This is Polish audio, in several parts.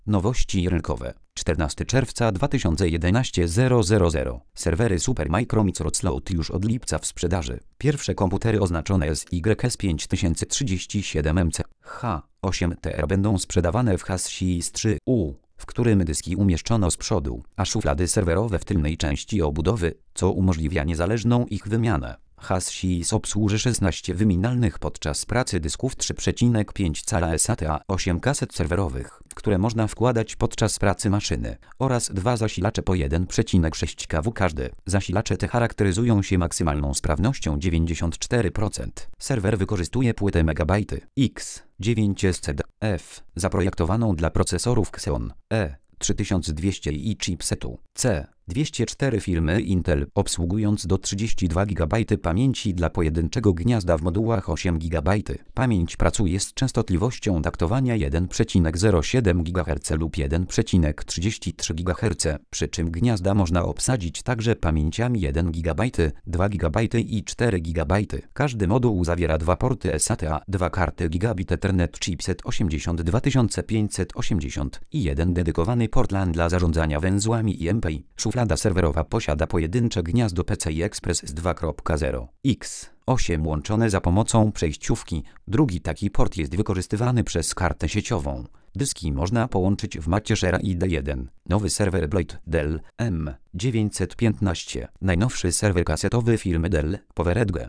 Nowości rynkowe. 14 czerwca 2011 000. Serwery Supermicro Wrocław już od lipca w sprzedaży. Pierwsze komputery oznaczone SYS 5037 MC H8 TR będą sprzedawane w chassis 3U, w którym dyski umieszczono z przodu, a szuflady serwerowe w tylnej części obudowy, co umożliwia niezależną ich wymianę. Chassis obsłuży 16 wyminalnych podczas pracy dysków 3,5 cala SATA, 8 kaset serwerowych, które można wkładać podczas pracy maszyny, oraz 2 zasilacze po 1,6 kW każdy. Zasilacze te charakteryzują się maksymalną sprawnością 94%. Serwer wykorzystuje płytę MB X900F, zaprojektowaną dla procesorów Xeon E3200 i chipsetu C204 firmy Intel, obsługując do 32 GB pamięci dla pojedynczego gniazda w modułach 8 GB. Pamięć pracuje z częstotliwością taktowania 1,07 GHz lub 1,33 GHz, przy czym gniazda można obsadzić także pamięciami 1 GB, 2 GB i 4 GB. Każdy moduł zawiera 2 porty SATA, 2 karty Gigabit Ethernet chipset 82580 i 1 dedykowany port LAN dla zarządzania węzłami i MPI. Szuflada serwerowa posiada pojedyncze gniazdo PCI Express z 2.0 X8 łączone za pomocą przejściówki. Drugi taki port jest wykorzystywany przez kartę sieciową. Dyski można połączyć w macie Share ID1. Nowy serwer Blade Dell M915. Najnowszy serwer kasetowy firmy Dell PowerEdge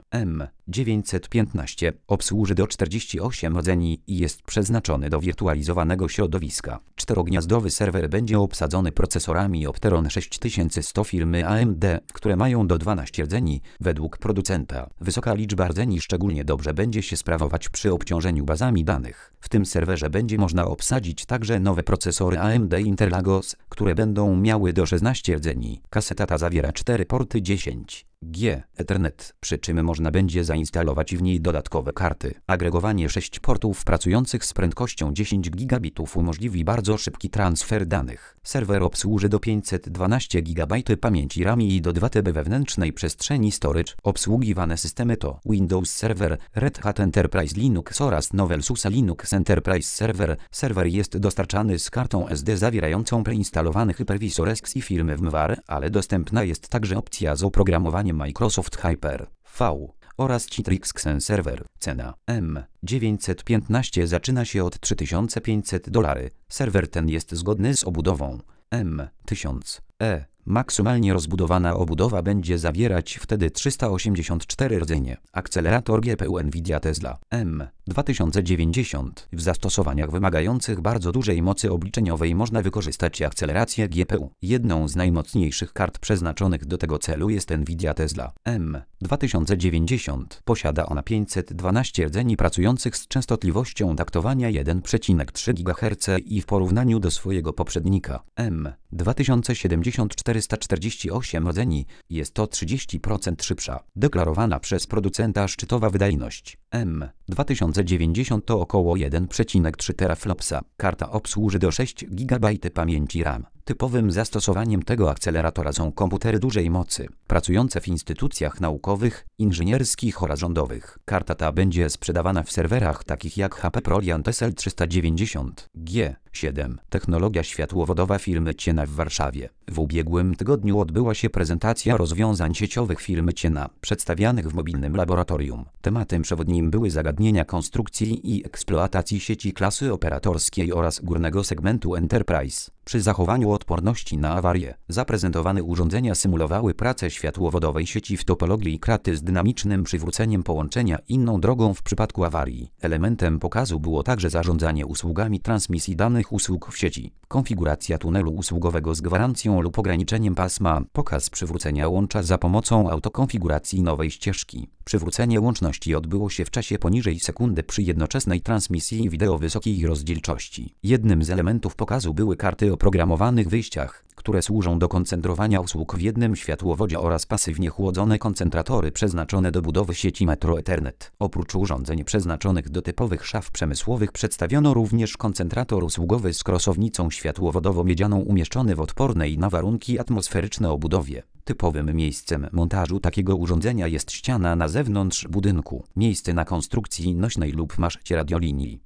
M915 obsłuży do 48 rdzeni i jest przeznaczony do wirtualizowanego środowiska. Czterogniazdowy serwer będzie obsadzony procesorami Opteron 6100 firmy AMD, które mają do 12 rdzeni według producenta. Wysoka liczba rdzeni szczególnie dobrze będzie się sprawować przy obciążeniu bazami danych. W tym serwerze będzie można obsadzić także nowe procesory AMD Interlagos, które będą miały do 16 rdzeni. Kaseta ta zawiera 4 porty 10G Ethernet, przy czym można będzie zainstalować w niej dodatkowe karty. Agregowanie 6 portów pracujących z prędkością 10 gigabitów umożliwi bardzo szybki transfer danych. Serwer obsłuży do 512 GB pamięci RAM i do 2 TB wewnętrznej przestrzeni storage. Obsługiwane systemy to Windows Server, Red Hat Enterprise Linux oraz Novell SUSE Linux Enterprise Server. Serwer jest dostarczany z kartą SD zawierającą preinstalowane Hypervisor XI firmy VMware, ale dostępna jest także opcja z oprogramowaniem Microsoft Hyper-V oraz Citrix Xen Server. Cena M915 zaczyna się od $3500. Serwer ten jest zgodny z obudową M1000E. Maksymalnie rozbudowana obudowa będzie zawierać wtedy 384 rdzenie. Akcelerator GPU Nvidia Tesla M2090. W zastosowaniach wymagających bardzo dużej mocy obliczeniowej można wykorzystać akcelerację GPU. Jedną z najmocniejszych kart przeznaczonych do tego celu jest Nvidia Tesla M2090. Posiada ona 512 rdzeni pracujących z częstotliwością taktowania 1,3 GHz i w porównaniu do swojego poprzednika M2070 448 rdzeni jest to 30% szybsza. Deklarowana przez producenta szczytowa wydajność M2090 to około 1,3 teraflopsa. Karta obsłuży do 6 GB pamięci RAM. Typowym zastosowaniem tego akceleratora są komputery dużej mocy, pracujące w instytucjach naukowych, inżynierskich oraz rządowych. Karta ta będzie sprzedawana w serwerach takich jak HP ProLiant SL390G7. Technologia światłowodowa firmy Ciena w Warszawie. W ubiegłym tygodniu odbyła się prezentacja rozwiązań sieciowych firmy Ciena, przedstawianych w mobilnym laboratorium. Tematem przewodnim były zagadnienia konstrukcji i eksploatacji sieci klasy operatorskiej oraz górnego segmentu Enterprise. Przy zachowaniu odporności na awarie, zaprezentowane urządzenia symulowały pracę światłowodowej sieci w topologii kraty z dynamicznym przywróceniem połączenia inną drogą w przypadku awarii. Elementem pokazu było także zarządzanie usługami transmisji danych usług w sieci, konfiguracja tunelu usługowego z gwarancją lub ograniczeniem pasma, pokaz przywrócenia łącza za pomocą autokonfiguracji nowej ścieżki. Przywrócenie łączności odbyło się w czasie poniżej sekundy przy jednoczesnej transmisji wideo wysokiej rozdzielczości. Jednym z elementów pokazu były karty o programowanych wyjściach, które służą do koncentrowania usług w jednym światłowodzie oraz pasywnie chłodzone koncentratory przeznaczone do budowy sieci Metro Ethernet. Oprócz urządzeń przeznaczonych do typowych szaf przemysłowych przedstawiono również koncentrator usługowy z krosownicą światłowodowo-miedzianą umieszczony w odpornej na warunki atmosferyczne obudowie. Typowym miejscem montażu takiego urządzenia jest ściana na zewnątrz budynku, miejsce na konstrukcji nośnej lub maszcie radiolinii.